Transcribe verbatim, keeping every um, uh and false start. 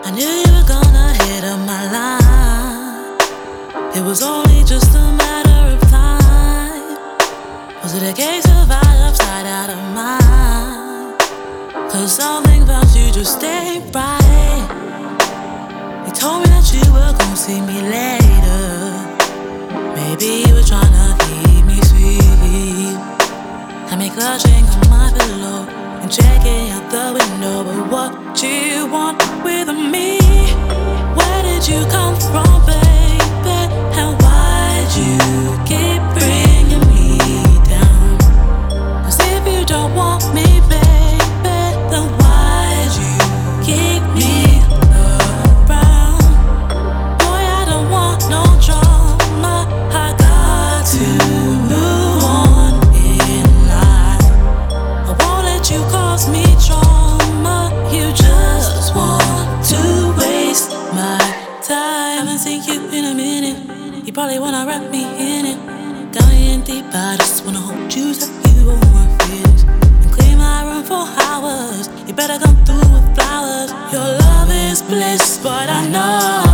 I knew you were gonna hit up my line. It was only just a matter of time. Was it a case of eye upside out of mind? Cause something about you just ain't right. You told me that you were gonna see me later. Maybe you were tryna keep me sweet. Had me clutching on my pillow and checking out the window. But what you want with me? Where did you come from, baby? And why'd you keep bringing me down? Cause if you don't want me, baby, then why'd you keep me around? Boy, I don't want no drama. I got to move on in life. I won't let you cause me trauma. You just want to waste my time. Haven't seen you in a minute. You probably wanna wrap me in it. Got me in deep, I just wanna hold you tight. You on my feelings and clean my room for hours. You better come through with flowers. Your love is bliss, but I know